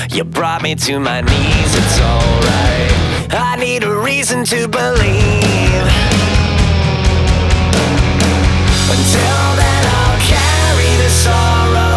You brought me to my knees, it's alright. I need a reason to believe. Until then I'll carry the sorrow